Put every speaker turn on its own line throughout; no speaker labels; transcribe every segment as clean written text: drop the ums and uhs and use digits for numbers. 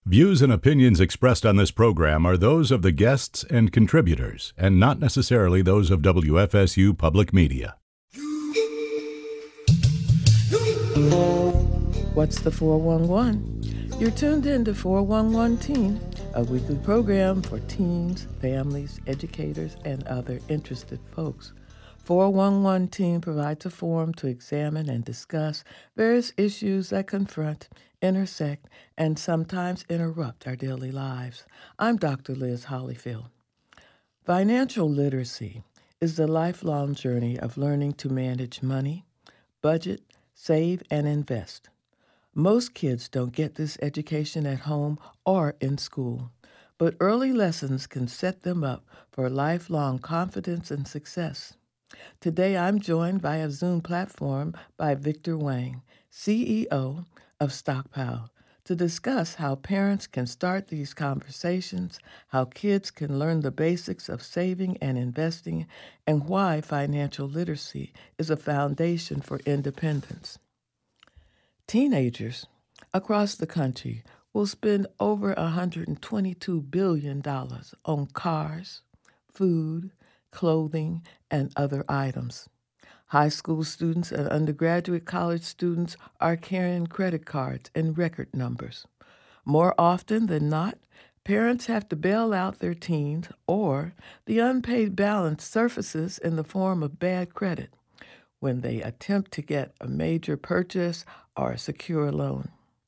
Views and opinions expressed on this program are those of the guests and contributors, and not necessarily those of WFSU Public Media.
What's the 411? You're tuned in to 411 Teen, a weekly program for teens, families, educators, and other interested folks. 411 Teen provides a forum to examine and discuss various issues that confront, intersect, and sometimes interrupt our daily lives. I'm Dr. Liz Hollyfield. Financial literacy is the lifelong journey of learning to manage money, budget, save, and invest. Most kids don't get this education at home or in school, but early lessons can set them up for lifelong confidence and success. Today, I'm joined via Zoom platform by Victor Wang, CEO of Stockpile, to discuss how parents can start these conversations, how kids can learn the basics of saving and investing, and why financial literacy is a foundation for independence. Teenagers across the country will spend over $122 billion on cars, food, clothing, and other items. High school students and undergraduate college students are carrying credit cards in record numbers. More often than not, parents have to bail out their teens, or the unpaid balance surfaces in the form of bad credit when they attempt to get a major purchase or a secure loan.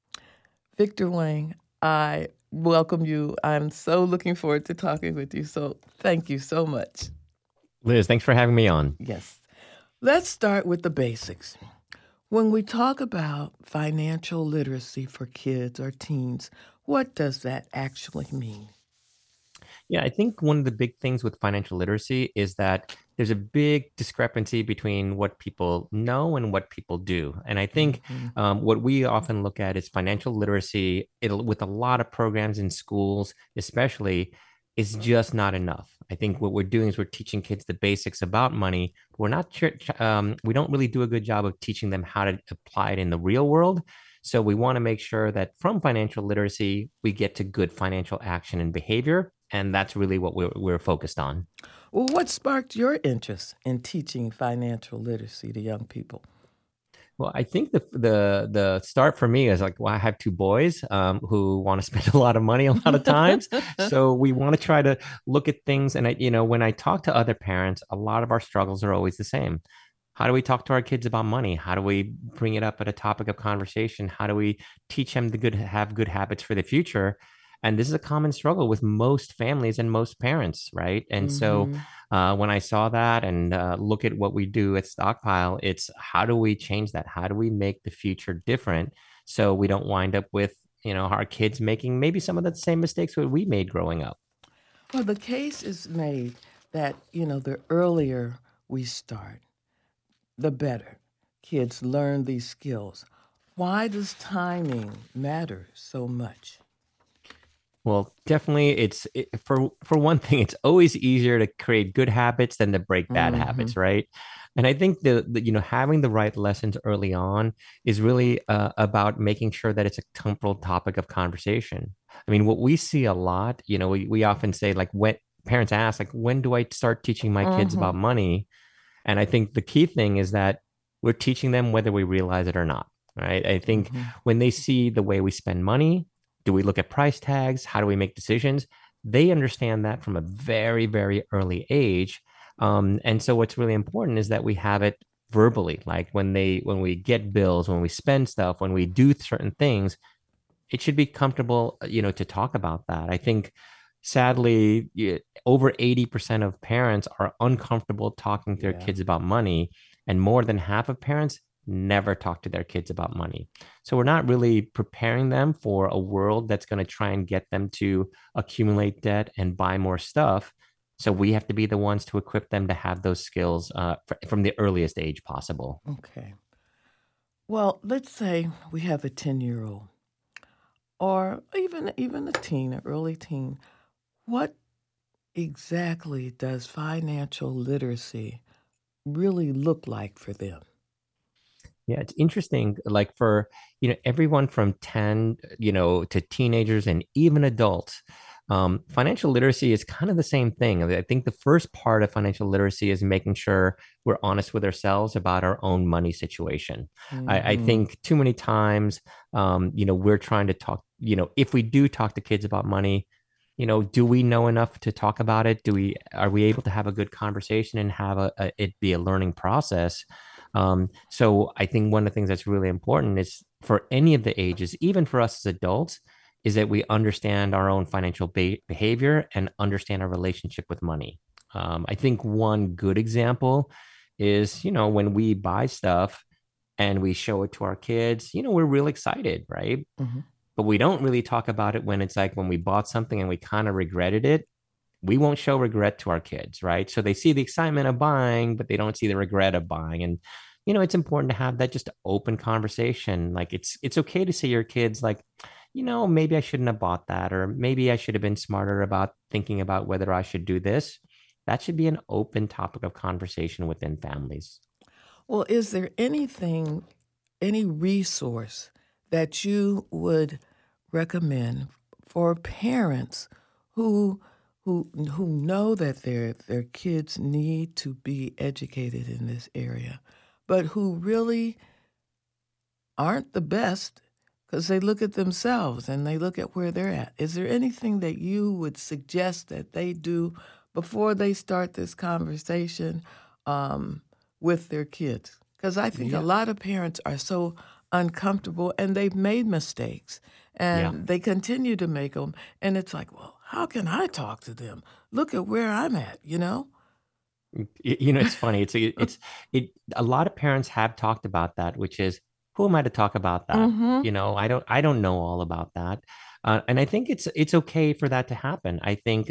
Victor Wang, I welcome you. I'm so looking forward to talking with you, so thank you so much.
Liz, thanks for having me on.
Yes. Let's start with the basics. When we talk about financial literacy for kids or teens, what does that actually mean?
Yeah, I think one of the big things with financial literacy is that there's a big discrepancy between what people know and what people do. And I think what we often look at is financial literacy with a lot of programs in schools, especially, is just not enough. I think what we're doing is we're teaching kids the basics about money. We're not we don't really do a good job of teaching them how to apply it in the real world. So we want to make sure that from financial literacy, we get to good financial action and behavior. And that's really what we're focused on.
Well, what sparked your interest in teaching financial literacy to young people?
Well, I think the start for me is like, well, I have two boys who want to spend a lot of money a lot of times. So we want to try to look at things. And when I talk to other parents, a lot of our struggles are always the same. How do we talk to our kids about money? How do we bring it up at a topic of conversation? How do we teach them to have good habits for the future? And this is a common struggle with most families and most parents, right? And so when I saw that and look at what we do at Stockpile, it's how do we change that? How do we make the future different so we don't wind up with, our kids making maybe some of the same mistakes that we made growing up?
Well, the case is made that, the earlier we start, the better kids learn these skills. Why does timing matter so much?
Well, definitely, for one thing, it's always easier to create good habits than to break bad habits, right? And I think having the right lessons early on is really about making sure that it's a comfortable topic of conversation. I mean, what we see a lot, we often say, like, when parents ask, like, when do I start teaching my kids about money? And I think the key thing is that we're teaching them whether we realize it or not, right? I think when they see the way we spend money, do we look at price tags? How do we make decisions? They understand that from a very, very early age. And so what's really important is that we have it verbally, like when we get bills, when we spend stuff, when we do certain things, it should be comfortable, to talk about that. I think sadly, over 80% of parents are uncomfortable talking to their kids about money, and more than half of parents never talk to their kids about money. So we're not really preparing them for a world that's going to try and get them to accumulate debt and buy more stuff. So we have to be the ones to equip them to have those skills from the earliest age possible.
Okay. Well, let's say we have a 10-year-old or even a teen, an early teen. What exactly does financial literacy really look like for them?
Yeah, it's interesting. Like for, everyone from 10, to teenagers and even adults, financial literacy is kind of the same thing. I think the first part of financial literacy is making sure we're honest with ourselves about our own money situation. I
Mm-hmm.
think too many times, we're trying to talk, if we do talk to kids about money, do we know enough to talk about it? Are we able to have a good conversation and have it be a learning process? So I think one of the things that's really important is for any of the ages, even for us as adults, is that we understand our own financial behavior and understand our relationship with money. I think one good example is, when we buy stuff and we show it to our kids, we're real excited, right?
Mm-hmm.
But we don't really talk about it when it's like when we bought something and we kind of regretted it. We won't show regret to our kids, right? So they see the excitement of buying, but they don't see the regret of buying. And it's important to have that just open conversation. Like it's okay to say to your kids, like, maybe I shouldn't have bought that, or maybe I should have been smarter about thinking about whether I should do this. That should be an open topic of conversation within families.
Well, is there anything, any resource that you would recommend for parents who who know that their kids need to be educated in this area, but who really aren't the best because they look at themselves and they look at where they're at? Is there anything that you would suggest that they do before they start this conversation with their kids? Because I think a
Yeah.
lot of parents are so uncomfortable and they've made mistakes
Yeah.
and they continue to make them. And it's like, well, how can I talk to them? Look at where I'm at, you know?
It's funny. A lot of parents have talked about that, which is, who am I to talk about that?
Mm-hmm.
I don't know all about that. And I think it's okay for that to happen. I think,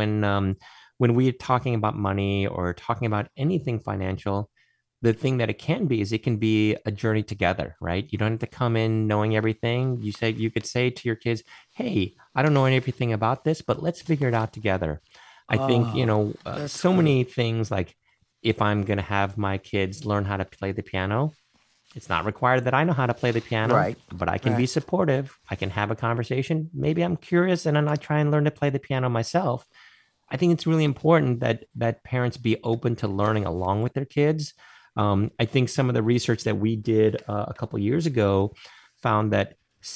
when we're talking about money or talking about anything financial, the thing that it can be is it can be a journey together, right? You don't have to come in knowing everything. You could say to your kids, "Hey, I don't know everything about this, but let's figure it out together." I think,
Oh, that's
so
good.
many things, like if I'm going to have my kids learn how to play the piano, it's not required that I know how to play the piano,
Right,
but I can be
right.
supportive. I can have a conversation. Maybe I'm curious and then I try and learn to play the piano myself. I think it's really important that parents be open to learning along with their kids. I think some of the research that we did a couple years ago found that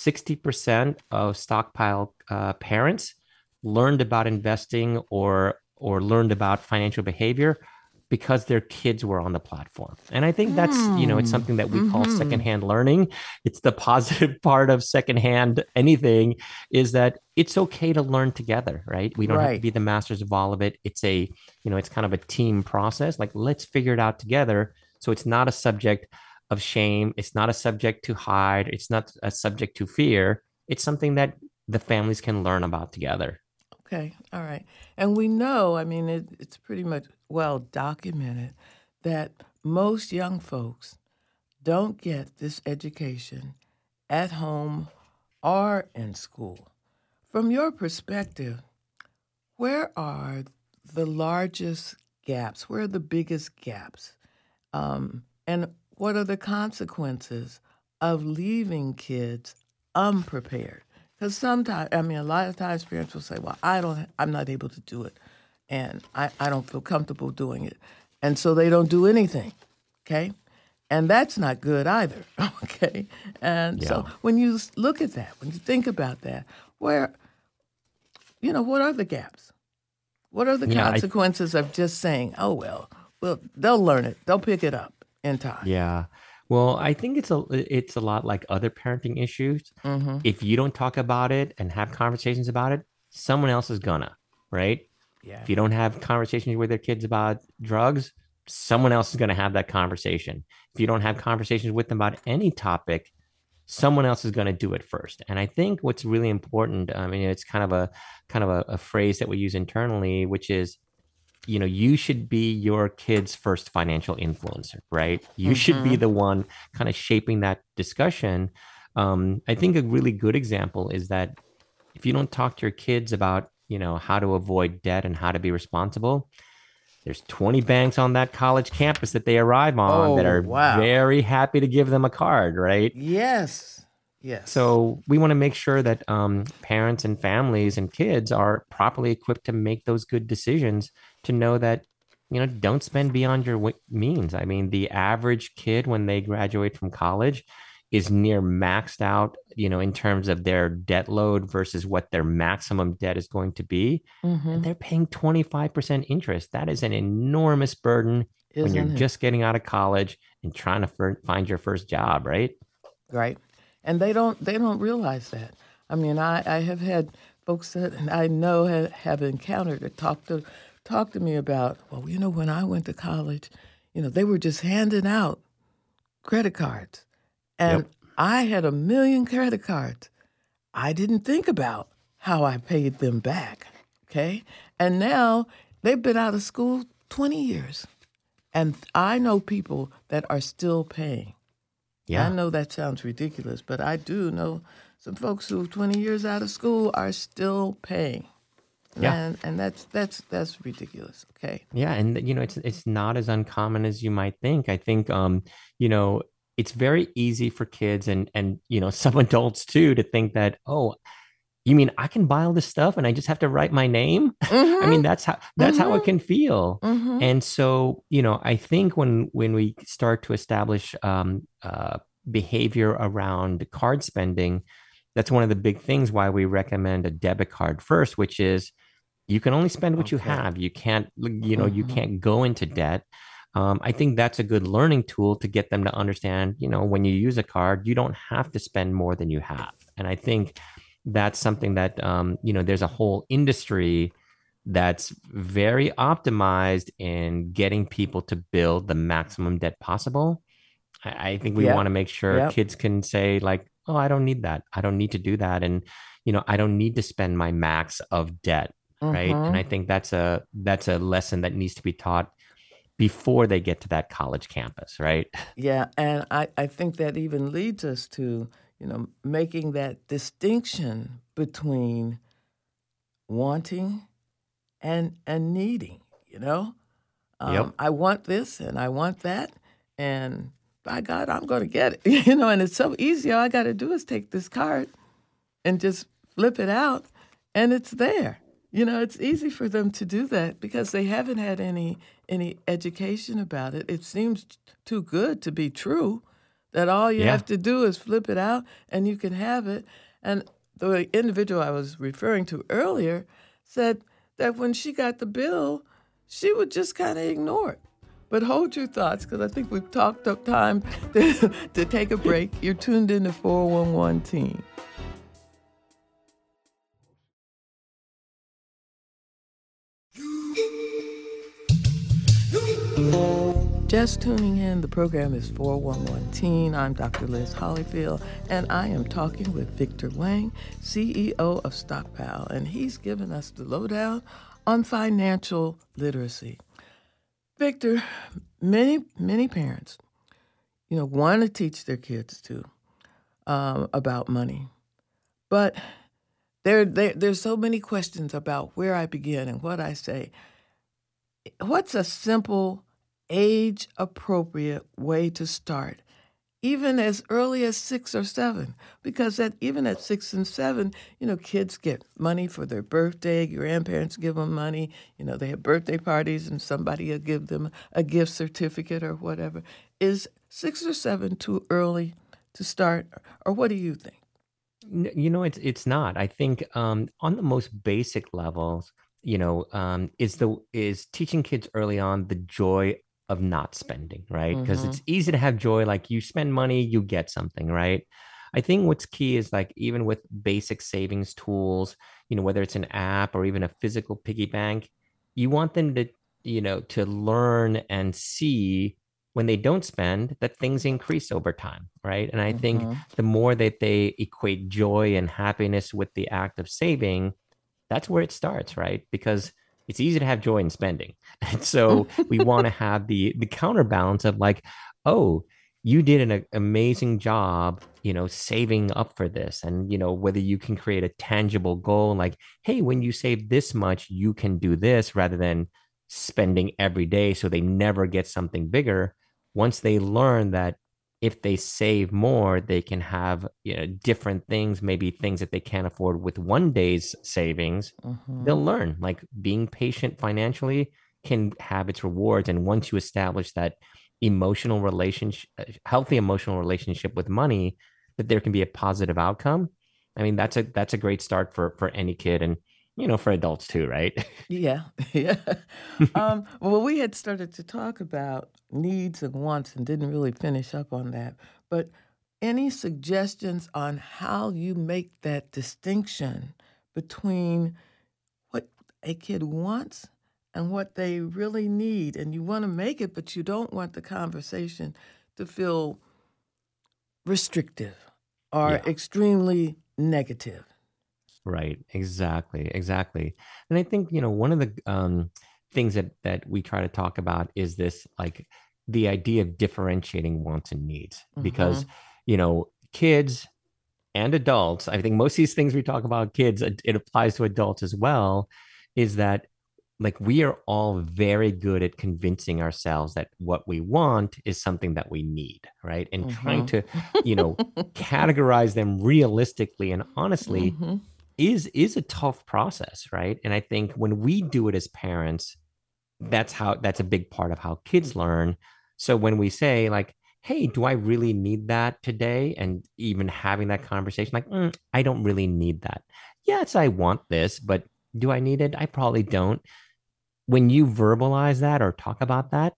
60% of stockpile parents learned about investing or learned about financial behavior because their kids were on the platform. And I think that's, it's
Hmm.
something that we call
Mm-hmm.
secondhand learning. It's the positive part of secondhand anything, is that it's okay to learn together, right? We don't have to
Right.
be the masters of all of it. It's kind of a team process. Like, let's figure it out together. So it's not a subject of shame. It's not a subject to hide. It's not a subject to fear. It's something that the families can learn about together.
Okay, all right. And we know, I mean, it's pretty much well documented that most young folks don't get this education at home or in school. From your perspective, where are the largest gaps? Where are the biggest gaps? And what are the consequences of leaving kids unprepared? Because sometimes, I mean, a lot of times parents will say, well, I'm not able to do it. And I don't feel comfortable doing it. And so they don't do anything. Okay. And that's not good either. Okay. And so
Yeah.
when you look at that, when you think about that, what are the gaps? What are the
Yeah.
consequences of just saying, oh, well, they'll learn it, they'll pick it up in time?
Yeah. Well, I think it's a lot like other parenting issues.
Mm-hmm.
If you don't talk about it and have conversations about it, someone else is gonna, right?
Yeah.
If you don't have conversations with your kids about drugs, someone else is gonna have that conversation. If you don't have conversations with them about any topic, someone else is going to do it first. And I think what's really important, I mean, it's kind of a phrase that we use internally, which is, you should be your kid's first financial influencer, right? You should be
Mm-hmm.
the one kind of shaping that discussion. I think a really good example is that if you don't talk to your kids about, how to avoid debt and how to be responsible, There's 20 banks on that college campus that they arrive on that
Oh,
are
wow.
very happy to give them a card, right?
Yes. Yes.
So we want to make sure that parents and families and kids are properly equipped to make those good decisions, to know that, don't spend beyond your means. I mean, the average kid when they graduate from college is near maxed out, in terms of their debt load versus what their maximum debt is going to be. And
Mm-hmm.
they're paying 25% interest. That is an enormous burden when you're
Isn't it?
just getting out of college and trying to find your first job, right?
Right. And they don't realize that. I mean, I have had folks that I know have encountered or talk to me about, well, when I went to college, they were just handing out credit cards. And
Yep.
I had a million credit cards. I didn't think about how I paid them back. Okay. And now they've been out of school 20 years. And I know people that are still paying. I
Yeah.
know that sounds ridiculous, but I do know some folks who 20 years out of school are still paying.
Yeah.
And that's ridiculous. Okay.
Yeah, and it's not as uncommon as you might think. I think you know, it's very easy for kids and some adults too to think that, oh, you mean I can buy all this stuff and I just have to write my name? I mean,
Mm-hmm.
that's how it
Mm-hmm.
can feel.
Mm-hmm.
And so, I think when we start to establish behavior around card spending, that's one of the big things why we recommend a debit card first, which is you can only spend what you
Okay.
have. You
Mm-hmm.
can't go into debt. I think that's a good learning tool to get them to understand, when you use a card, you don't have to spend more than you have. And I think that's something that, there's a whole industry that's very optimized in getting people to build the maximum debt possible. I think we want
Yep.
to make sure
Yep.
kids can say, like, oh, I don't need that. I don't need to do that. And, I don't need to spend my max of debt. Right. And
Mm-hmm.
I think that's a lesson that needs to be taught before they get to that college campus. Right.
Yeah, and I think that even leads us to, making that distinction between wanting and needing, you know?
Yep.
I want this and I want that, and by God, I'm going to get it, and it's so easy. All I got to do is take this card and just flip it out, and it's there. It's easy for them to do that because they haven't had any education about it. It seems too good to be true that all you
Yeah.
have to do is flip it out and you can have it. And the individual I was referring to earlier said that when she got the bill, she would just kind of ignore it. But hold your thoughts because I think we've talked up time to take a break. You're tuned in to 411 Team. Just tuning in, the program is 411 Teen. I'm Dr. Liz Hollyfield, and I am talking with Victor Wang, CEO of Stockpile, and he's given us the lowdown on financial literacy. Victor, many parents, want to teach their kids too about money, but there's so many questions about where I begin and what I say. What's a simple, age appropriate way to start, even as early as 6 or 7? Because even at 6 and 7, kids get money for their birthday. Grandparents give them money. They have birthday parties and somebody will give them a gift certificate or whatever. Is 6 or 7 too early to start, or what do you think?
It's not. I think on the most basic levels, is teaching kids early on the joy of not spending, right? Because
Mm-hmm.
it's easy to have joy, like you spend money, you get something, right? I think what's key is, like, even with basic savings tools, whether it's an app or even a physical piggy bank, you want them to learn and see when they don't spend that things increase over time, right? And I think
Mm-hmm.
the more that they equate joy and happiness with the act of saving, that's where it starts, right? Because it's easy to have joy in spending. And so we want to have the counterbalance of, like, oh, you did an amazing job, saving up for this. And, whether you can create a tangible goal, like, hey, when you save this much, you can do this, rather than spending every day so they never get something bigger. Once they learn that if they save more, they can have, different things, maybe things that they can't afford with one day's savings,
Mm-hmm.
they'll learn like being patient financially can have its rewards. And once you establish that emotional relationship, healthy emotional relationship with money, that there can be a positive outcome. I mean, that's a great start for any kid, and for adults too, right?
Yeah, yeah. Well, we had started to talk about needs and wants and didn't really finish up on that. But any suggestions on how you make that distinction between what a kid wants and what they really need? And you want to make it, but you don't want the conversation to feel restrictive or
Yeah.
extremely negative.
Right. Exactly. Exactly. And I think, one of the things that we try to talk about is this, like, the idea of differentiating wants and needs,
Mm-hmm.
because, kids and adults, I think most of these things we talk about kids, it applies to adults as well, is that, like, we are all very good at convincing ourselves that what we want is something that we need, right? And trying
Mm-hmm.
to, you know, categorize them realistically and honestly
Mm-hmm.
is a tough process, right? And I think when we do it as parents, that's a big part of how kids learn. So when we say, like, hey, do I really need that today? And even having that conversation, like, I don't really need that. Yes, I want this, but do I need it? I probably don't. When you verbalize that or talk about that,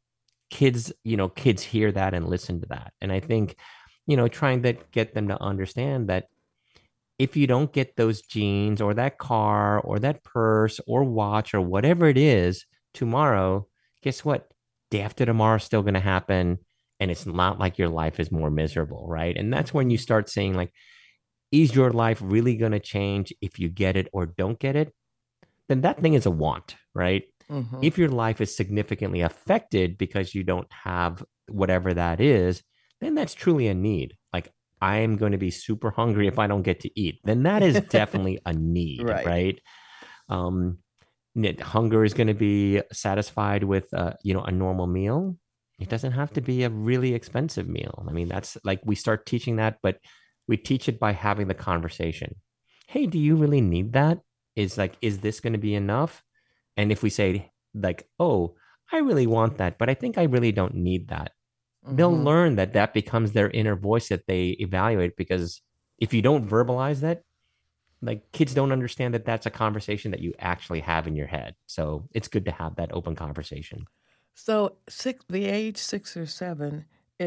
kids hear that and listen to that. And I think, trying to get them to understand that if you don't get those jeans or that car or that purse or watch or whatever it is tomorrow, guess what? Day after tomorrow is still going to happen. And it's not like your life is more miserable, right? And that's when you
Mm-hmm.
start saying, like, is your life really going to change if you get it or don't get it? Then that thing is a want, right?
Mm-hmm.
If your life is significantly affected because you don't have whatever that is, then that's truly a need. Like, I am going to be super hungry if I don't get to eat. Then that is definitely a need,
Right.
right? Um, Hunger is going to be satisfied with, a normal meal. It doesn't have to be a really expensive meal. I mean, that's like we start teaching that, but we teach it by having the conversation. Hey, do you really need that? Is this going to be enough? And if we say, like, oh, I really want that, but I think I really don't need that, they'll
Mm-hmm.
learn that that becomes their inner voice that they evaluate. Because if you don't verbalize that, like, kids don't understand that that's a conversation that you actually have in your head. So it's good to have that open conversation.
So the age 6 or 7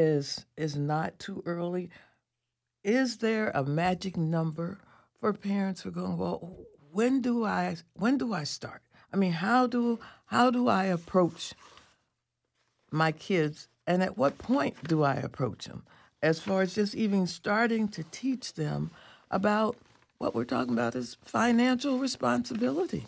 is not too early. Is there a magic number for parents who are going, well, when do I start? I mean, how do I approach my kids, and at what point do I approach them? As far as just even starting to teach them about what we're talking about is financial responsibility.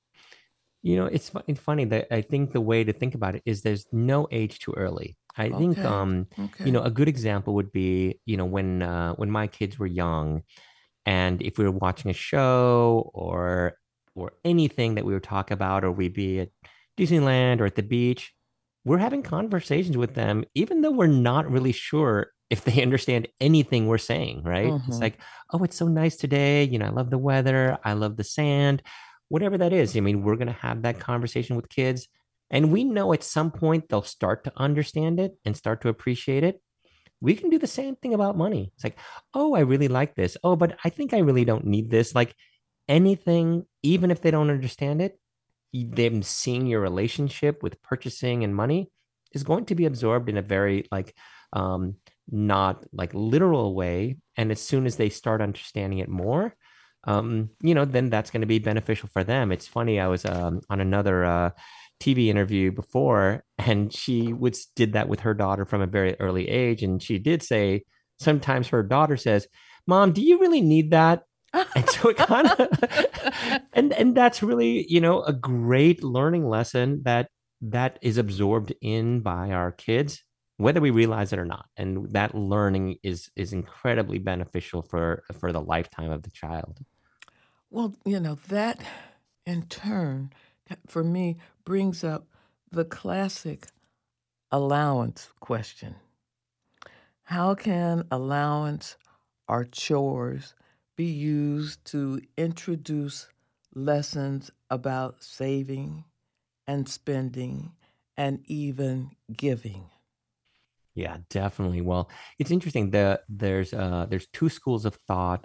It's funny that I think the way to think about it is there's no age too early. I think,
Okay. Okay.
a good example would be, when my kids were young, and if we were watching a show or anything that we would talk about, or we'd be at Disneyland or at the beach, we're having conversations with them, even though we're not really sure if they understand anything we're saying, right? It's
Mm-hmm.
like, oh, it's so nice today. I love the weather. I love the sand, whatever that is. I mean, we're going to have that conversation with kids. And we know at some point they'll start to understand it and start to appreciate it. We can do the same thing about money. It's like, oh, I really like this. Oh, but I think I really don't need this. Like, anything, even if they don't understand it, them seeing your relationship with purchasing and money is going to be absorbed in a very, like, um not like literal way. And as soon as they start understanding it more, then that's going to be beneficial for them. It's funny, I was on another TV interview before, and she did that with her daughter from a very early age, and she did say sometimes her daughter says, Mom, do you really need that? And so it kind of and that's really, a great learning lesson that is absorbed in by our kids, whether we realize it or not. And that learning is incredibly beneficial for the lifetime of the child.
Well, that in turn, for me, brings up the classic allowance question. How can allowance or chores be used to introduce lessons about saving and spending and even giving?
Yeah, definitely. Well, it's interesting. There's two schools of thought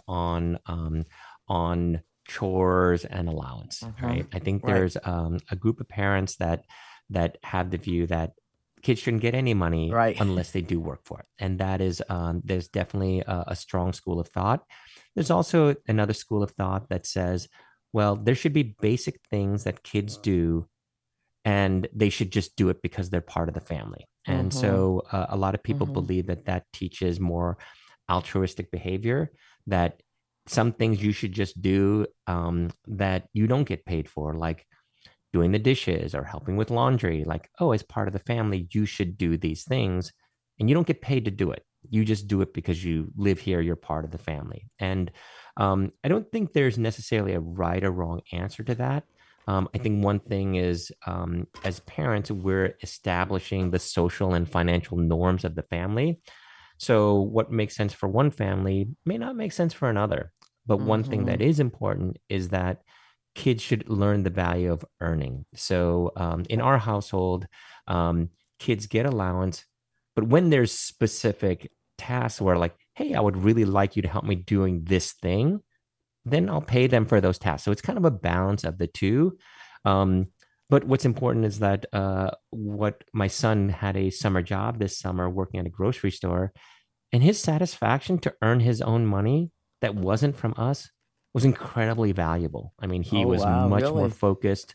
on chores and allowance,
Mm-hmm.
right? I think
Right.
there's a group of parents that have the view that kids shouldn't get any money
Right.
unless they do work for it, and that is there's definitely a strong school of thought. There's also another school of thought that says, well, there should be basic things that kids do and they should just do it because they're part of the family. And
Mm-hmm.
so a lot of people
Mm-hmm.
believe that that teaches more altruistic behavior, that some things you should just do that you don't get paid for, like doing the dishes or helping with laundry. Like, oh, as part of the family, you should do these things and you don't get paid to do it. You just do it because you live here, you're part of the family. And I don't think there's necessarily a right or wrong answer to that. I think one thing is, as parents, we're establishing the social and financial norms of the family. So, what makes sense for one family may not make sense for another. But one thing
Mm-hmm.
that is important is that kids should learn the value of earning. So, in our household, um, kids get allowance, but when there's specific tasks where, like, hey, I would really like you to help me doing this thing, then I'll pay them for those tasks. So it's kind of a balance of the two. Um, but what's important is that what my son had a summer job this summer working at a grocery store, and his satisfaction to earn his own money that wasn't from us was incredibly valuable. I mean, he
Oh,
was
wow,
much more
really?
focused.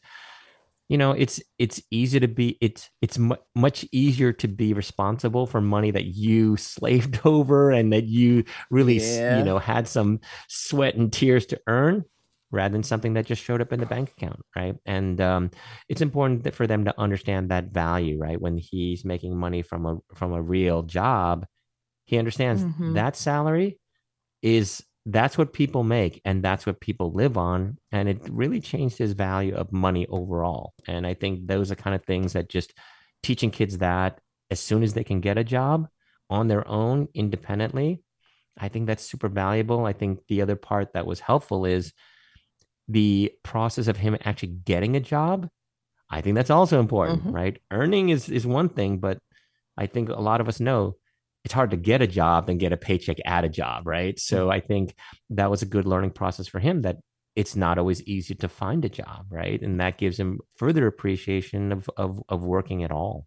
It's easy to be much easier to be responsible for money that you slaved over and that you really
Yeah.
had some sweat and tears to earn, rather than something that just showed up in the bank account, right? And it's important for them to understand that value, right? When he's making money from a real job, he understands
Mm-hmm.
that salary is that's what people make and that's what people live on. And it really changed his value of money overall. And I think those are kind of things that just teaching kids that as soon as they can get a job on their own independently, I think that's super valuable. I think the other part that was helpful is the process of him actually getting a job. I think that's also important,
Mm-hmm.
right? Earning is one thing, but I think a lot of us know it's hard to get a job than get a paycheck at a job, right? So I think that was a good learning process for him, that it's not always easy to find a job, right? And that gives him further appreciation of working at all.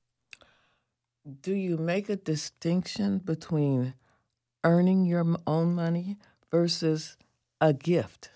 Do you make a distinction between earning your own money versus a gift?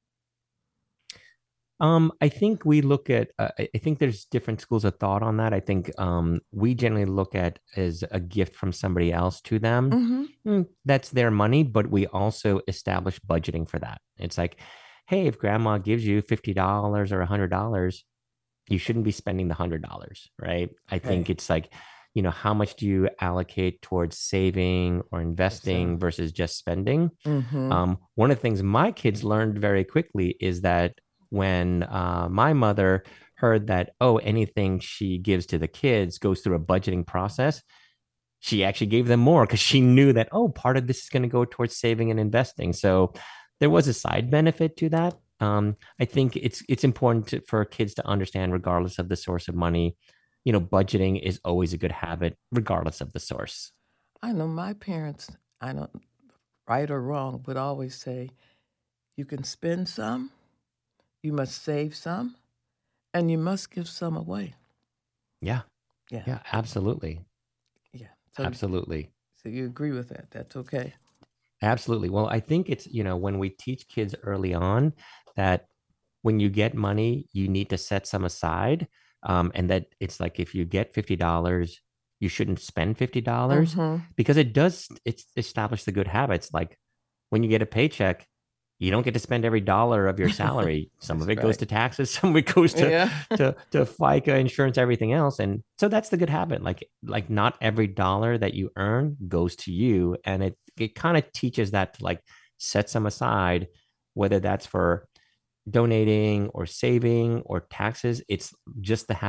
I think we look at. I think there's different schools of thought on that. I think we generally look at as a gift from somebody else to them.
Mm-hmm.
That's their money, but we also establish budgeting for that. It's like, hey, if grandma gives you $50 or $100, you shouldn't be spending the $100, right? I think
Okay.
it's like, how much do you allocate towards saving or
Yes, sir.
investing versus just spending?
Mm-hmm.
One of the things my kids learned very quickly is that when my mother heard that, oh, anything she gives to the kids goes through a budgeting process, she actually gave them more because she knew that, oh, part of this is going to go towards saving and investing. So there was a side benefit to that. I think it's important for kids to understand, regardless of the source of money, budgeting is always a good habit, regardless of the source.
I know my parents, I don't, right or wrong, would always say, you can spend some, you must save some, and you must give some away.
Yeah,
Yeah.
yeah, absolutely.
Yeah.
Absolutely.
So you agree with that. That's okay.
Absolutely. Well, I think it's, when we teach kids early on that when you get money, you need to set some aside. And that it's like if you get $50, you shouldn't spend $50
Mm-hmm.
because it's established the good habits. Like when you get a paycheck, you don't get to spend every dollar of your salary. Some
That's
of it goes
right.
to taxes, some of it goes to
Yeah.
to FICA, insurance, everything else. And so that's the good habit. Like not every dollar that you earn goes to you. And it kind of teaches that to like set some aside, whether that's for donating or saving or taxes. It's just the habit of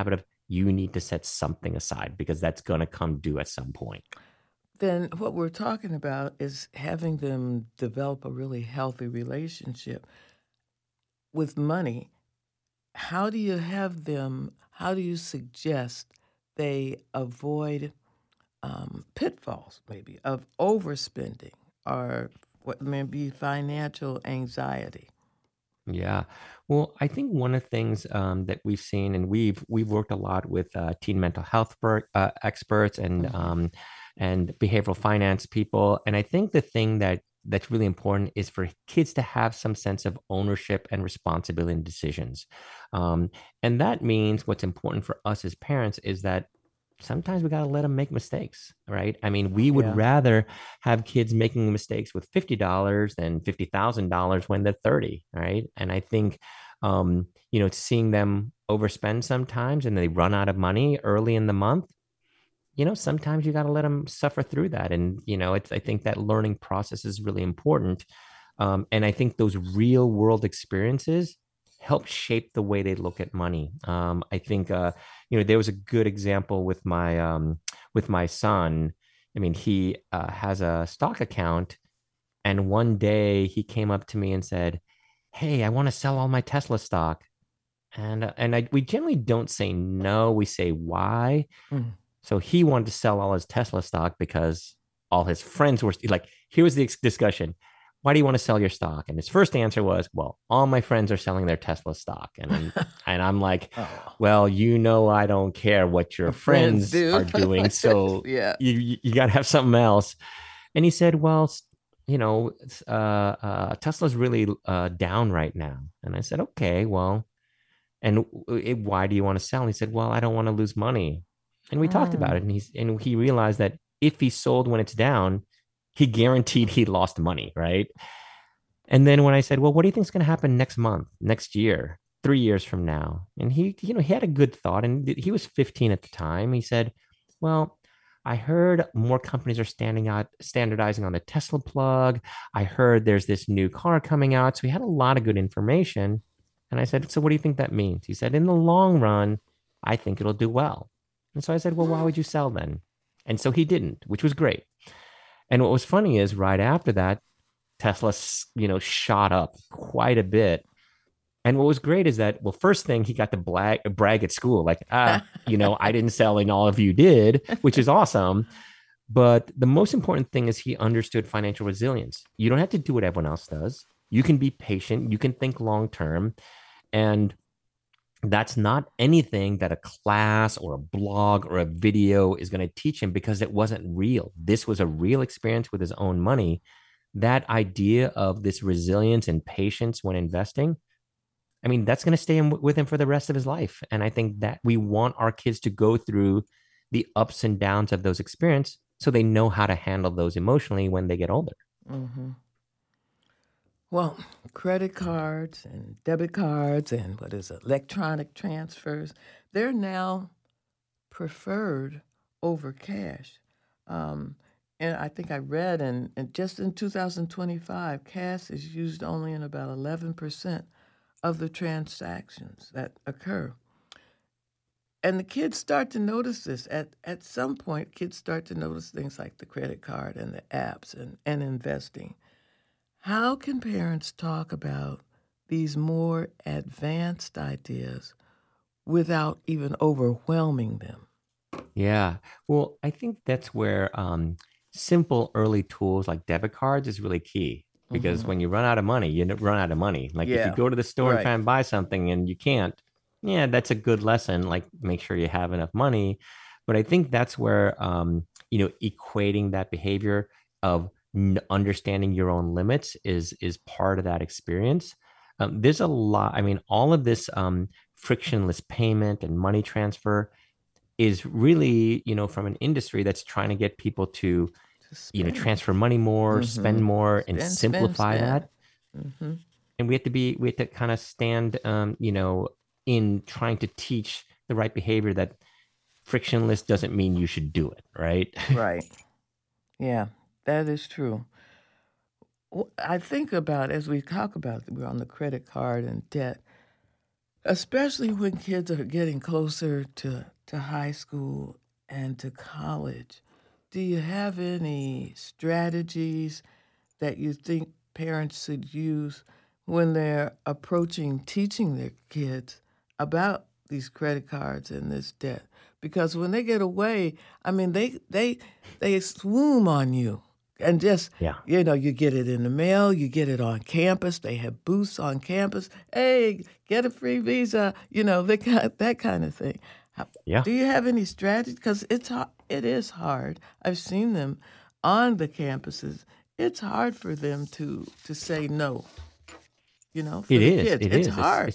you need to set something aside because that's going to come due at some point.
Then what we're talking about is having them develop a really healthy relationship with money. How do you suggest they avoid pitfalls, maybe, of overspending or what may be financial anxiety?
Yeah. Well, I think one of the things that we've seen, and we've worked a lot with teen mental health experts and behavioral finance people, and I think the thing that's really important is for kids to have some sense of ownership and responsibility in decisions, um, and that means what's important for us as parents is that sometimes we got to let them make mistakes, right? I mean, we would
Yeah.
rather have kids making mistakes with $50 than $50,000 when they're 30, right? And I think, seeing them overspend sometimes and they run out of money early in the month, sometimes you got to let them suffer through that. And, I think that learning process is really important. And I think those real world experiences help shape the way they look at money. I think, there was a good example with my son. I mean, he has a stock account, and one day he came up to me and said, "Hey, I want to sell all my Tesla stock." And we generally don't say no. We say why.
Mm.
So he wanted to sell all his Tesla stock because all his friends were like, here was the discussion. Why do you want to sell your stock? And his first answer was, well, all my friends are selling their Tesla stock. And I'm like,
Oh,
well, I don't care what your
friends
friends
do.
are doing. So
Yeah.
you got to have something else. And he said, well, Tesla's really down right now. And I said, okay, well, and why do you want to sell? And he said, well, I don't want to lose money. And we talked about it,
Mm.
and he realized that if he sold when it's down, he guaranteed he lost money, right? And then when I said, well, what do you think is going to happen next month, next year, 3 years from now? And he had a good thought, and he was 15 at the time. He said, well, I heard more companies are standardizing on the Tesla plug. I heard there's this new car coming out. So he had a lot of good information. And I said, so what do you think that means? He said, in the long run, I think it'll do well. And so I said, well, why would you sell then? And so he didn't, which was great. And what was funny is right after that, Tesla, shot up quite a bit. And what was great is that, well, first thing he got to brag at school, like, I didn't sell and all of you did, which is awesome. But the most important thing is he understood financial resilience. You don't have to do what everyone else does. You can be patient. You can think long term. And that's not anything that a class or a blog or a video is going to teach him because it wasn't real. This was a real experience with his own money. That idea of this resilience and patience when investing, I mean, that's going to stay with him for the rest of his life. And I think that we want our kids to go through the ups and downs of those experiences so they know how to handle those emotionally when they get older.
Mm-hmm. Well, credit cards and debit cards and what is it, electronic transfers, they're now preferred over cash. Um, and I think I read, and just in 2025, cash is used only in about 11% of the transactions that occur. And the kids start to notice this. At some point, kids start to notice things like the credit card and the apps and investing. How can parents talk about these more advanced ideas without even overwhelming them?
Yeah. Well, I think that's where simple early tools like debit cards is really key because
Mm-hmm.
when you run out of money, run out of money. Like if you
Yeah,
go to the store and
right.
try and buy something and you can't, yeah, that's a good lesson. Like make sure you have enough money. But I think that's where, equating that behavior of understanding your own limits is part of that experience. There's a lot. I mean, all of this frictionless payment and money transfer is really, from an industry that's trying to get people to,
To spend.
transfer money more,
Mm-hmm.
spend more, and
Spend, spend,
simplify
spend.
that.
Mm-hmm.
And we have to kind of stand, in trying to teach the right behavior that frictionless doesn't mean you should do it, right?
Right. Yeah, that is true. I think about, as we talk about, we're on the credit card and debt, especially when kids are getting closer to to high school and to college, do you have any strategies that you think parents should use when they're approaching teaching their kids about these credit cards and this debt? Because when they get away, I mean, they swoon on you, and just
Yeah.
you get it in the mail, you get it on campus. They have booths on campus. Hey, get a free visa. That kind of thing.
Yeah.
Do you have any strategy? Because it is hard. I've seen them on the campuses. It's hard for them to say no. For
It
the
is.
kids,
It
it's
is.
hard.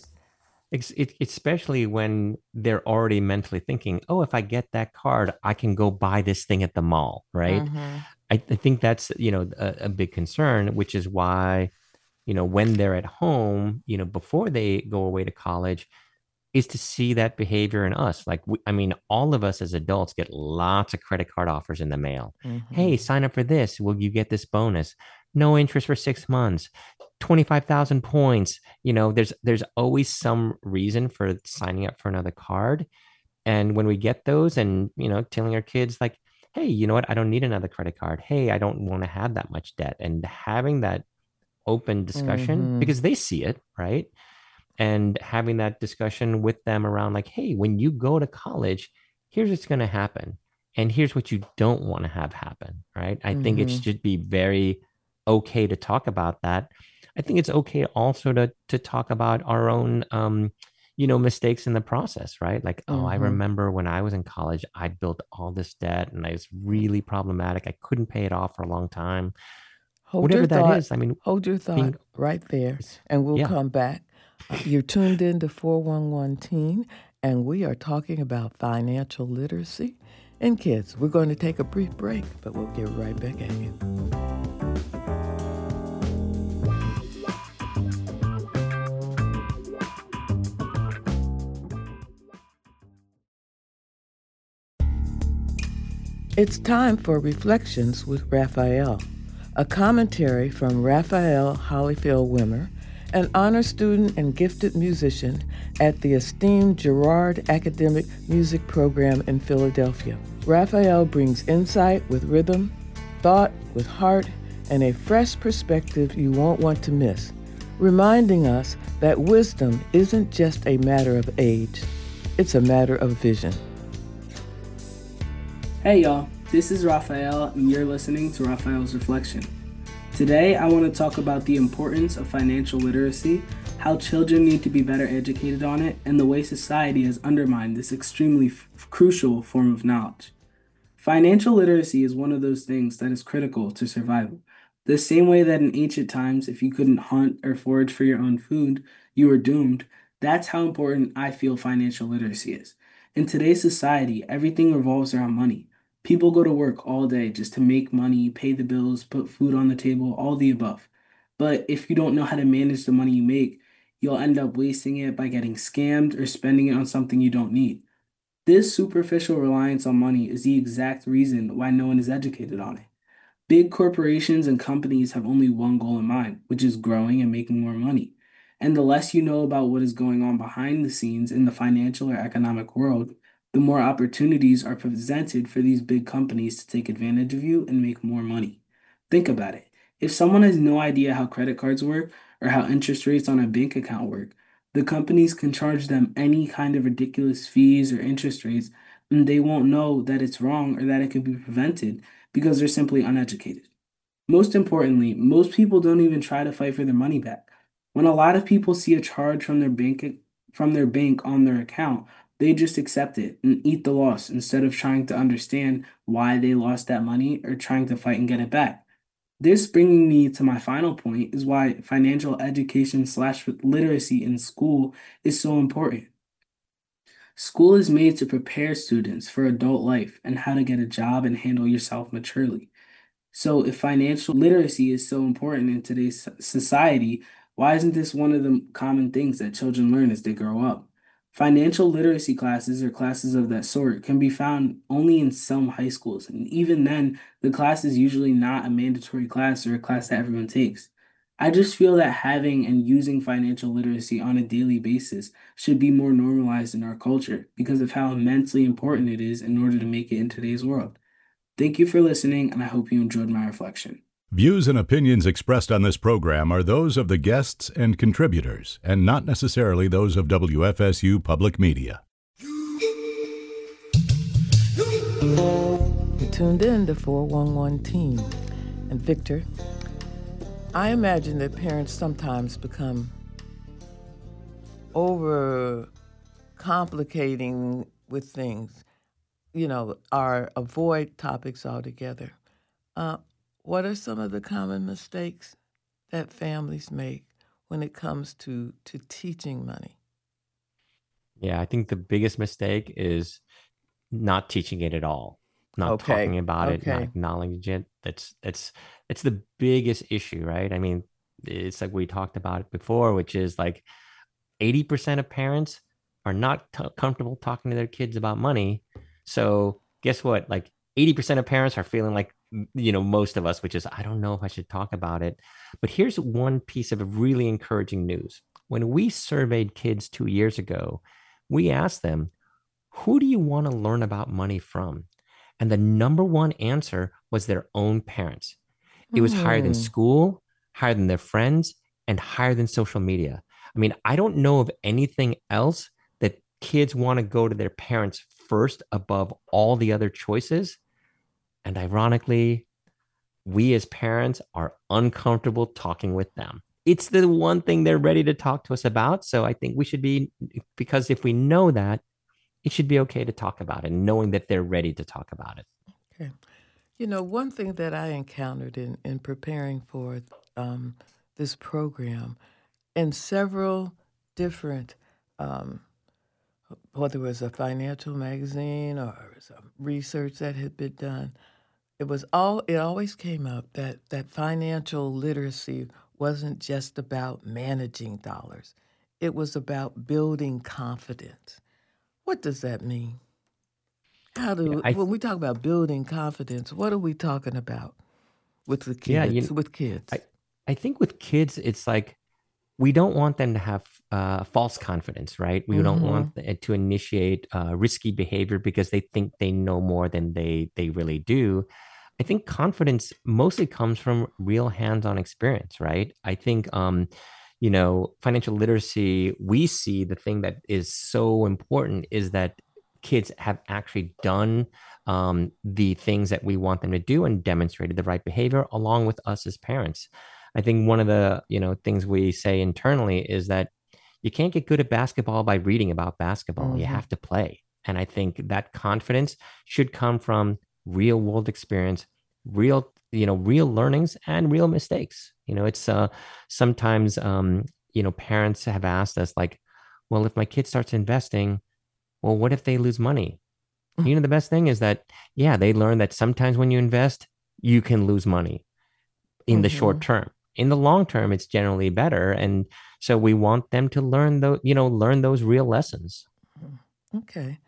Especially when they're already mentally thinking, oh, if I get that card, I can go buy this thing at the mall, right?
Mm-hmm.
I think that's, a big concern, which is why, when they're at home, before they go away to college, is to see that behavior in us. Like, I mean, all of us as adults get lots of credit card offers in the mail. Hey,
Mm-hmm.
sign up for this. Will you get this bonus? No interest for 6 months, 25,000 points. There's always some reason for signing up for another card. And when we get those and, telling our kids, like, hey, you know what? I don't need another credit card. Hey, I don't want to have that much debt. And having that open discussion
Mm-hmm.
because they see it, right? And having that discussion with them around, like, hey, when you go to college, here's what's going to happen. And here's what you don't want to have happen, right? I think it
Mm-hmm.
should be very okay to talk about that. I think it's okay also to talk about our own mistakes in the process, right? Like, oh, I
Mm-hmm.
remember when I was in college, I built all this debt and I was really problematic. I couldn't pay it off for a long time.
Hold your
Whatever that
thought.
is, I mean,
Hold your thought
being
right there, and we'll
yeah.
come back. You're tuned in to 411 Teen, and we are talking about financial literacy in kids. We're going to take a brief break, but we'll get right back at you. It's time for Reflections with Raphael, a commentary from Raphael Hollyfield Wimmer, an honor student and gifted musician at the esteemed Girard Academic Music Program in Philadelphia. Raphael brings insight with rhythm, thought with heart, and a fresh perspective you won't want to miss, reminding us that wisdom isn't just a matter of age, it's a matter of vision.
Hey y'all, this is Raphael and you're listening to Raphael's Reflection. Today I want to talk about the importance of financial literacy, how children need to be better educated on it, and the way society has undermined this extremely crucial form of knowledge. Financial literacy is one of those things that is critical to survival. The same way that in ancient times, if you couldn't hunt or forage for your own food, you were doomed, that's how important I feel financial literacy is. In today's society, everything revolves around money. People go to work all day just to make money, pay the bills, put food on the table, all the above. But if you don't know how to manage the money you make, you'll end up wasting it by getting scammed or spending it on something you don't need. This superficial reliance on money is the exact reason why no one is educated on it. Big corporations and companies have only one goal in mind, which is growing and making more money. And the less you know about what is going on behind the scenes in the financial or economic world, the more opportunities are presented for these big companies to take advantage of you and make more money. Think about it. If someone has no idea how credit cards work or how interest rates on a bank account work, the companies can charge them any kind of ridiculous fees or interest rates, and they won't know that it's wrong or that it can be prevented because they're simply uneducated. Most importantly, most people don't even try to fight for their money back. When a lot of people see a charge from their bank on their account, they just accept it and eat the loss instead of trying to understand why they lost that money or trying to fight and get it back. This bringing me to my final point is why financial education slash literacy in school is so important. School is made to prepare students for adult life and how to get a job and handle yourself maturely. So, if financial literacy is so important in today's society, why isn't this one of the common things that children learn as they grow up? Financial literacy classes or classes of that sort can be found only in some high schools, and even then, the class is usually not a mandatory class or a class that everyone takes. I just feel that having and using financial literacy on a daily basis should be more normalized in our culture because of how immensely important it is in order to make it in today's world. Thank you for listening, and I hope you enjoyed my reflection.
Views and opinions expressed on this program are those of the guests and contributors, and not necessarily those of WFSU Public Media.
You're tuned in to 411 Teen. And Victor, I imagine that parents sometimes become over complicating with things, or avoid topics altogether. What are some of the common mistakes that families make when it comes to teaching money?
Yeah, I think the biggest mistake is not teaching it at all, not talking about it, not acknowledging it. That's the biggest issue, right? I mean, it's like we talked about it before, which is like 80% of parents are not comfortable talking to their kids about money. So guess what? Like 80% of parents are feeling like, most of us, which is, I don't know if I should talk about it. But here's one piece of really encouraging news. When we surveyed kids 2 years ago, we asked them, who do you want to learn about money from? And the number one answer was their own parents. It was higher than school, higher than their friends, and higher than social media. I mean, I don't know of anything else that kids want to go to their parents first above all the other choices. And ironically, we as parents are uncomfortable talking with them. It's the one thing they're ready to talk to us about. So I think we should be, because if we know that, it should be okay to talk about it, knowing that they're ready to talk about it.
Okay. One thing that I encountered in preparing for this program, in several different, whether it was a financial magazine or some research that had been done, it always came up that financial literacy wasn't just about managing dollars. It was about building confidence. What does that mean? When we talk about building confidence, what are we talking about with the kids? With kids,
I think with kids, it's like we don't want them to have false confidence, right? We don't want to initiate risky behavior because they think they know more than they really do. I think confidence mostly comes from real hands-on experience, right? I think, financial literacy, we see the thing that is so important is that kids have actually done the things that we want them to do and demonstrated the right behavior along with us as parents. I think one of the, things we say internally is that you can't get good at basketball by reading about basketball. You have to play. And I think that confidence should come from real world experience, real learnings and real mistakes. It's sometimes, parents have asked us like, well, if my kid starts investing, well, what if they lose money? The best thing is that, they learn that sometimes when you invest, you can lose money in the short term. In the long term, it's generally better. And so we want them to learn those real lessons.
Okay.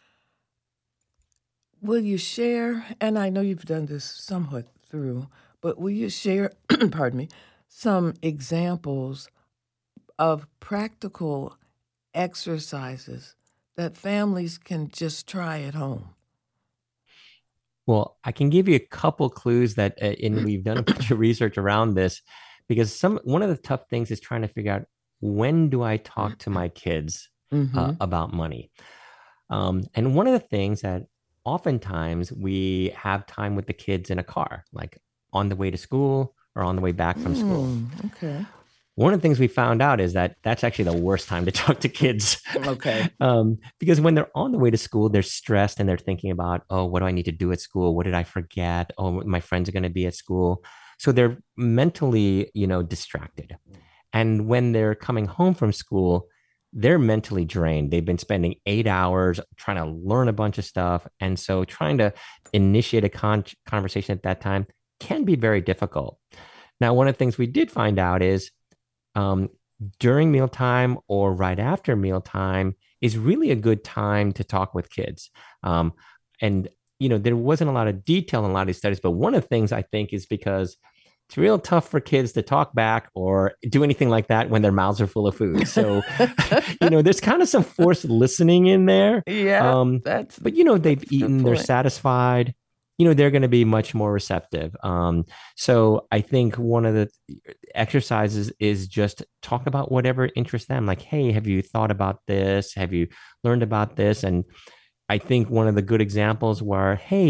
Will you share, and I know you've done this somewhat through, but will you share, pardon me, some examples of practical exercises that families can just try at home?
Well, I can give you a couple clues that, and we've done a bunch of research around this, because one of the tough things is trying to figure out, when do I talk to my kids about money? And one of the things that oftentimes we have time with the kids in a car, like on the way to school or on the way back from school.
Okay.
One of the things we found out is that that's actually the worst time to talk to kids.
Okay.
Because when they're on the way to school, they're stressed and they're thinking about, oh, what do I need to do at school? What did I forget? Oh, my friends are going to be at school. So they're mentally, distracted. And when they're coming home from school, they're mentally drained. They've been spending 8 hours trying to learn a bunch of stuff. And so trying to initiate a conversation at that time can be very difficult. Now, one of the things we did find out is during mealtime or right after mealtime is really a good time to talk with kids. And, there wasn't a lot of detail in a lot of these studies, but one of the things I think is because it's real tough for kids to talk back or do anything like that when their mouths are full of food. So, there's kind of some forced listening in there.
Yeah, that's
But they've
that's a good
eaten, they're
point.
satisfied. They're going to be much more receptive. So I think one of the exercises is just talk about whatever interests them. Like, hey, have you thought about this? Have you learned about this? And I think one of the good examples were, hey,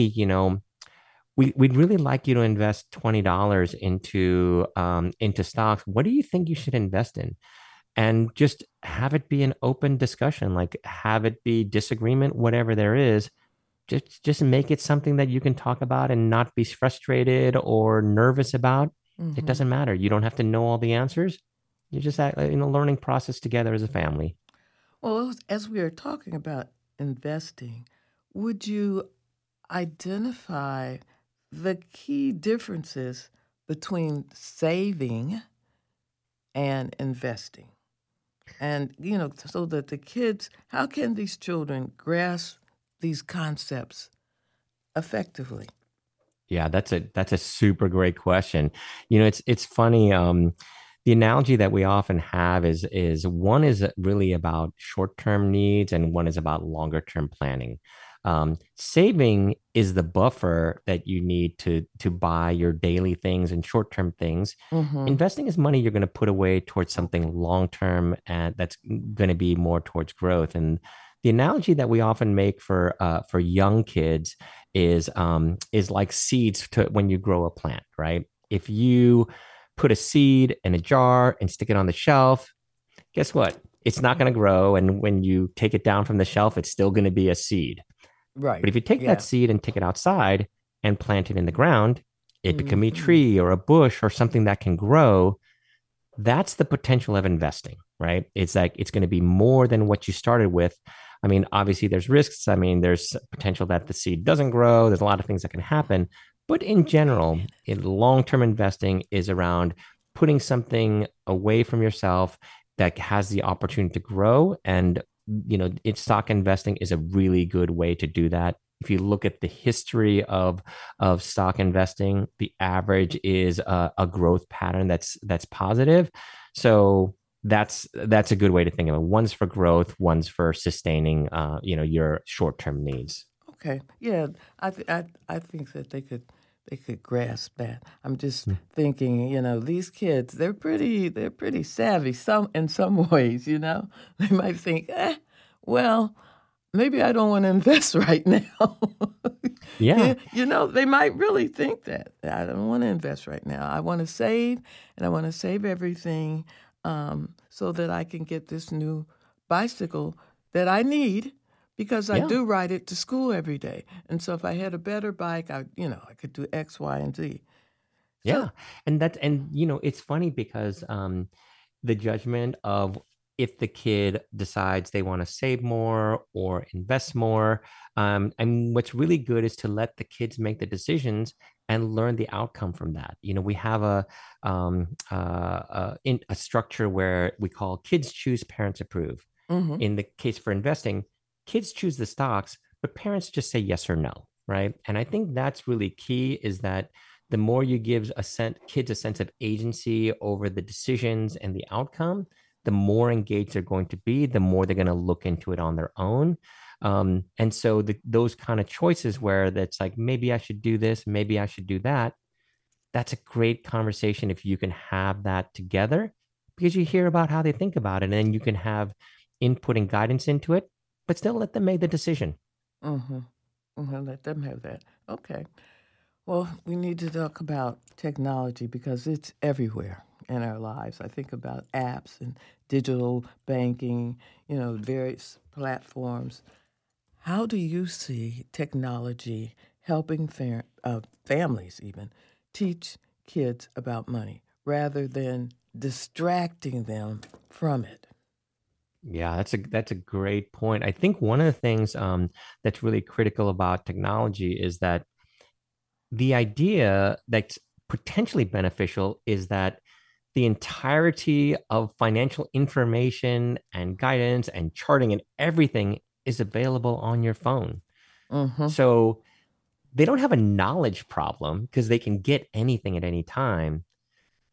we'd really like you to invest $20 into stocks. What do you think you should invest in? And just have it be an open discussion, like have it be disagreement, whatever there is. Just make it something that you can talk about and not be frustrated or nervous about. It
Hmm.
doesn't matter. You don't have to know all the answers. You're just in a learning process together as a family.
Well, as we are talking about investing, would you identify the key differences between saving and investing? And, so that the kids, how can these children grasp these concepts effectively?
Yeah, that's a super great question. It's funny. The analogy that we often have is one is really about short-term needs and one is about longer-term planning. Saving is the buffer that you need to buy your daily things and short-term things.
Mm-hmm.
Investing is money you're going to put away towards something long-term and that's going to be more towards growth. And the analogy that we often make for young kids is like seeds to when you grow a plant, right? If you put a seed in a jar and stick it on the shelf, guess what? It's not going to grow. And when you take it down from the shelf, it's still going to be a seed.
Right.
But if you take that
Yeah.
seed and take it outside and plant it in the ground, it become a
Mm-hmm.
tree or a bush or something that can grow. That's the potential of investing, right? It's like it's going to be more than what you started with. I mean, obviously, there's risks. I mean, there's potential that the seed doesn't grow. There's a lot of things that can happen. But in general, in long-term investing is around putting something away from yourself that has the opportunity to grow. And, it's stock investing is a really good way to do that. If you look at the history of stock investing, the average is a growth pattern that's positive. So that's a good way to think of it. One's for growth, one's for sustaining, your short term needs.
Okay. Yeah, I think that they could grasp that. I'm just
Hmm.
thinking, these kids, they're pretty savvy in some ways, They might think, well, maybe I don't want to invest right now.
Yeah,
Yeah, they might really think that. I don't want to invest right now. I want to save, and I want to save everything so that I can get this new bicycle that I need because I
yeah.
do ride it to school every day. And so if I had a better bike, I could do X, Y, and Z. So,
Yeah. And it's funny because the judgment of if the kid decides they want to save more or invest more, and what's really good is to let the kids make the decisions and learn the outcome from that. We have a structure where we call kids choose, parents approve.
mm-hmm,
In the case for investing, kids choose the stocks, but parents just say yes or no, right? And I think that's really key is that the more you give kids a sense of agency over the decisions and the outcome, the more engaged they're going to be, the more they're going to look into it on their own. And so those kind of choices where that's like, maybe I should do this, maybe I should do that. That's a great conversation if you can have that together because you hear about how they think about it and then you can have input and guidance into it, but still let them make the decision.
mm-hmm, mm-hmm, let them have that. Okay. Well, we need to talk about technology because it's everywhere in our lives. I think about apps and digital banking, various platforms. How do you see technology helping families even teach kids about money rather than distracting them from it?
Yeah, that's a great point. I think one of the things that's really critical about technology is that the idea that's potentially beneficial is that the entirety of financial information and guidance and charting and everything is available on your phone.
Mm-hmm.
So they don't have a knowledge problem because they can get anything at any time.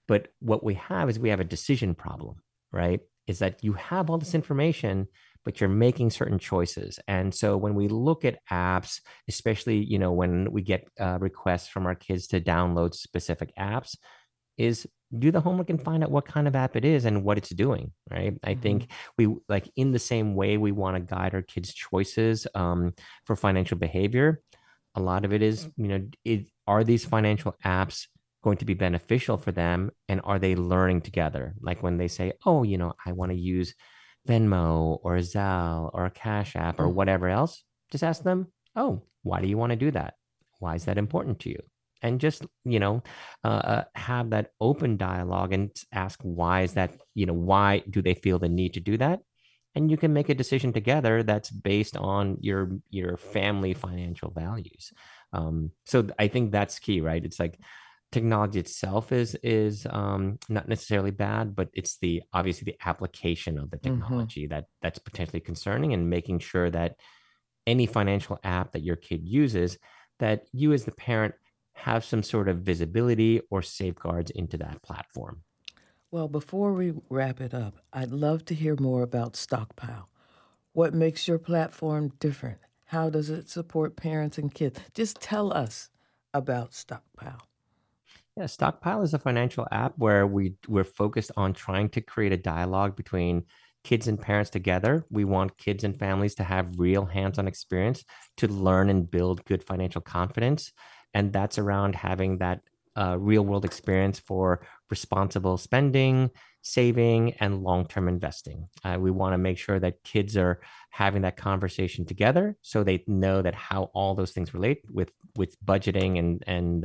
But what we have is we have a decision problem, right? Is that you have all this information, but you're making certain choices. And so when we look at apps, especially, when we get requests from our kids to download specific apps, is do the homework and find out what kind of app it is and what it's doing, right? I think we, like, in the same way we want to guide our kids' choices for financial behavior. A lot of it is, are these financial apps going to be beneficial for them, and are they learning together? Like when they say, oh, I want to use Venmo or Zelle or a Cash App or whatever else, just ask them, oh, why do you want to do that? Why is that important to you? And just, have that open dialogue and ask, why is that, why do they feel the need to do that? And you can make a decision together that's based on your family financial values. So I think that's key, right? It's like technology itself is not necessarily bad, but it's obviously the application of the technology that's potentially concerning, and making sure that any financial app that your kid uses, that you as the parent have some sort of visibility or safeguards into that platform.
Well, before we wrap it up, I'd love to hear more about Stockpile. What makes your platform different? How does it support parents and kids? Just tell us about Stockpile.
Yeah, Stockpile is a financial app where we're focused on trying to create a dialogue between kids and parents together. We want kids and families to have real hands-on experience to learn and build good financial confidence. And that's around having that real world experience for responsible spending, saving, and long-term investing. We want to make sure that kids are having that conversation together, so they know that how all those things relate with budgeting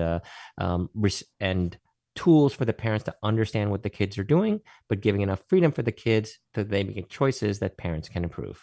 and tools for the parents to understand what the kids are doing, but giving enough freedom for the kids so they make choices that parents can improve.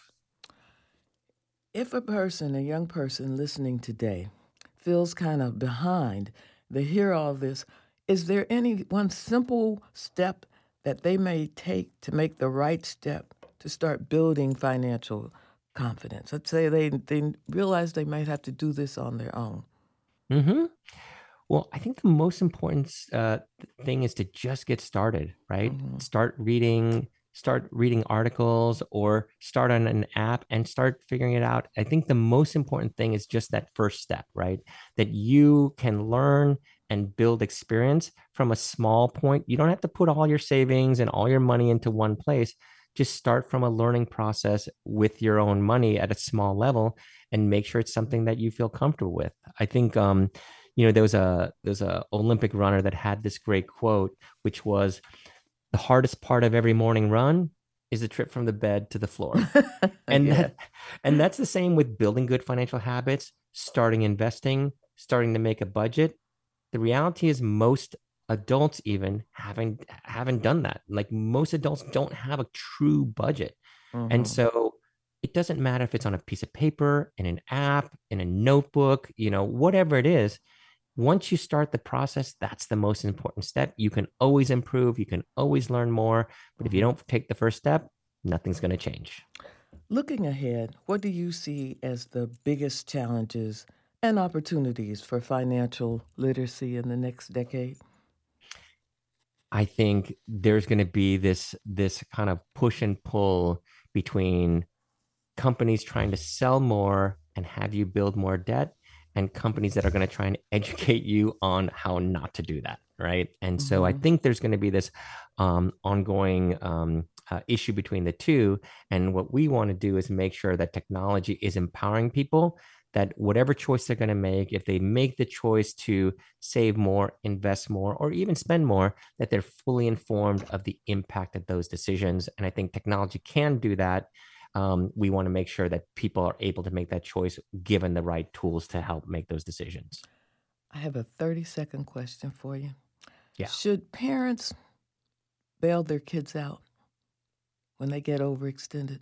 If a young person listening today, feels kind of behind, they hear all this, is there any one simple step that they may take to make the right step to start building financial confidence? Let's say they realize they might have to do this on their own.
Mm-hmm. Well, I think the most important thing is to just get started, right? Start reading articles, or start on an app and start figuring it out. I think the most important thing is just that first step, right? That you can learn and build experience from a small point. You don't have to put all your savings and all your money into one place. Just start from a learning process with your own money at a small level, and make sure it's something that you feel comfortable with. I think, there's a Olympic runner that had this great quote, which was, the hardest part of every morning run is the trip from the bed to the floor. And that's the same with building good financial habits, starting investing, starting to make a budget. The reality is most adults even haven't done that. Like, most adults don't have a true budget. And so it doesn't matter if it's on a piece of paper, in an app, in a notebook, whatever it is. Once you start the process, that's the most important step. You can always improve. You can always learn more. But if you don't take the first step, nothing's going to change.
Looking ahead, what do you see as the biggest challenges and opportunities for financial literacy in the next decade?
I think there's going to be this kind of push and pull between companies trying to sell more and have you build more debt, and companies that are going to try and educate you on how not to do that, right? And so I think there's going to be this ongoing issue between the two. And what we want to do is make sure that technology is empowering people, that whatever choice they're going to make, if they make the choice to save more, invest more, or even spend more, that they're fully informed of the impact of those decisions. And I think technology can do that. We want to make sure that people are able to make that choice given the right tools to help make those decisions.
I have a 30-second question for you.
Yeah.
Should parents bail their kids out when they get overextended?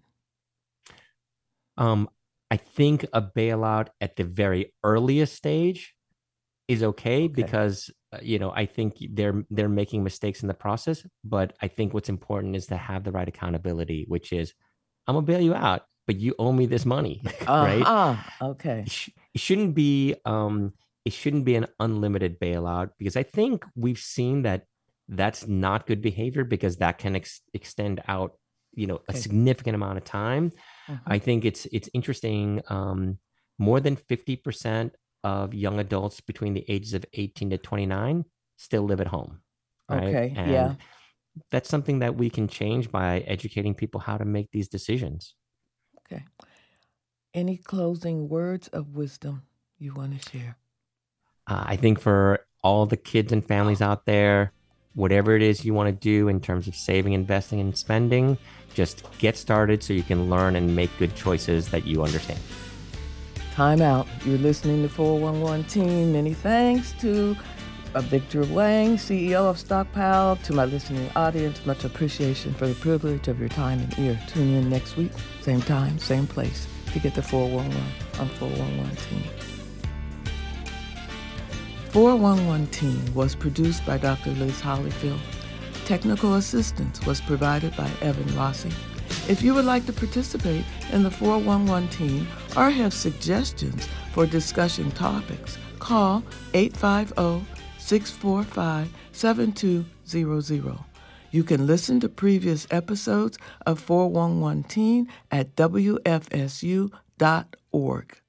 I think a bailout at the very earliest stage is okay. Because I think they're making mistakes in the process. But I think what's important is to have the right accountability, which is, I'm gonna bail you out, but you owe me this money, right?
Okay.
It shouldn't be an unlimited bailout, because I think we've seen that that's not good behavior because that can extend out, a
Okay.
significant amount of time. I think it's interesting. More than 50% of young adults between the ages of 18 to 29 still live at home, right?
Okay,
And
yeah.
that's something that we can change by educating people how to make these decisions.
Okay. Any closing words of wisdom you want to share?
I think for all the kids and families out there, whatever it is you want to do in terms of saving, investing, and spending, just get started so you can learn and make good choices that you understand.
Time out. You're listening to 411 Team. Many thanks to Victor Wang, CEO of Stockpile. To my listening audience, much appreciation for the privilege of your time and ear. Tune in next week, same time, same place, to get the 411 on 411 Team. 411 Team was produced by Dr. Liz Hollyfield. Technical assistance was provided by Evan Rossi. If you would like to participate in the 411 Team or have suggestions for discussion topics, call 850-645-7200. You can listen to previous episodes of 411 Teen at WFSU.org.